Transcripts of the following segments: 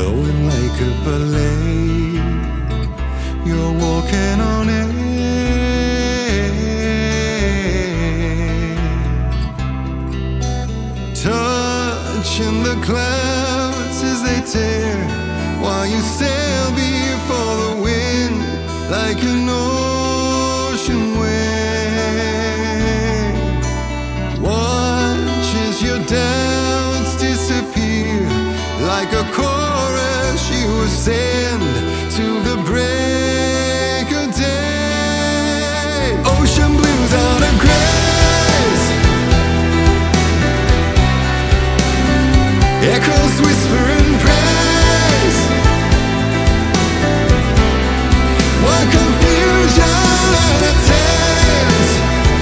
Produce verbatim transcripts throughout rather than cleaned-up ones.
flowing like a ballet. You're walking on air, touching the clouds as they tear, while you sail before the wind like an ocean wave. Watch as your doubts disappear, like a chorus you will send to the break of day. Ocean blues on a grace, echoes whispering praise. What confusion and attempts,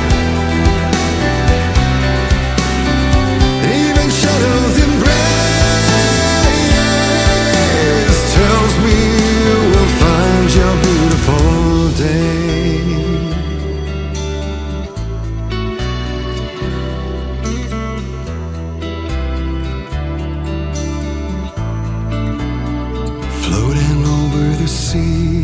even shadows embrace, tells me you will find your beautiful day. Floating over the sea,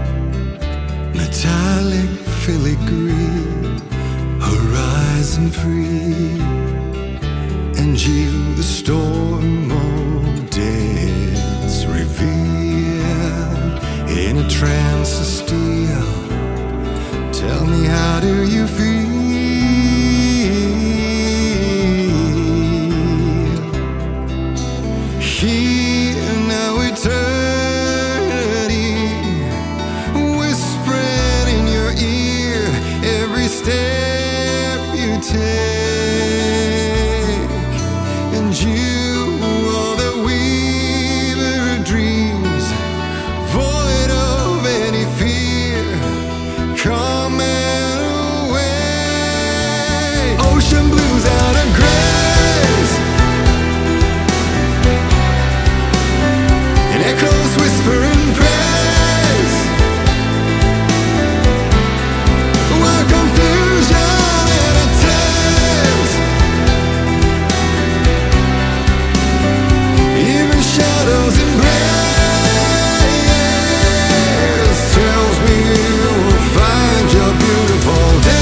metallic filigree, horizon free, and you, the storm of days, revealed in a trance of steel. Tell me, how do you feel? Here now, eternity, whispering in your ear, every step you take. And you are the weaver of dreams, void of any fear, calm and away. Ocean blues out of grace, and echoes whispering praise. What confusion and attempts, even shadows embrace, tells me you will find your beautiful day.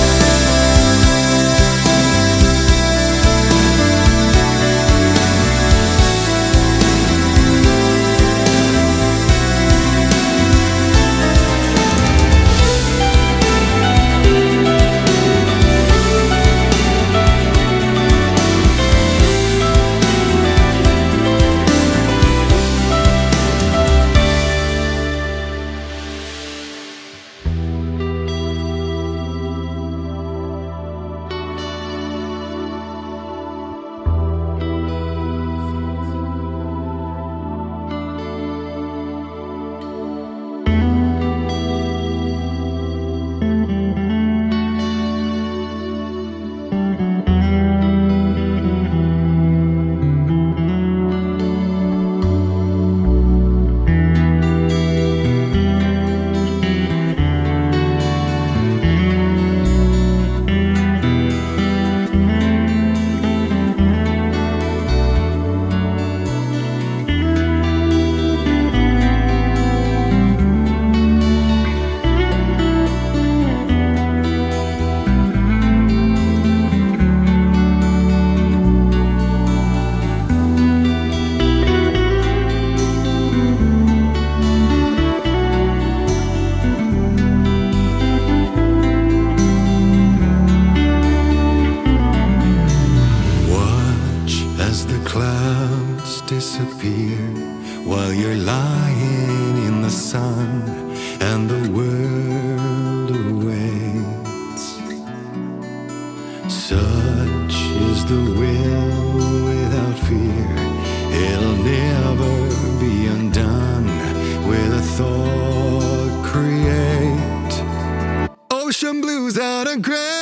Clouds disappear while you're lying in the sun, and the world awaits. Such is the will without fear, it'll never be undone with a thought create. Ocean blues out of gray.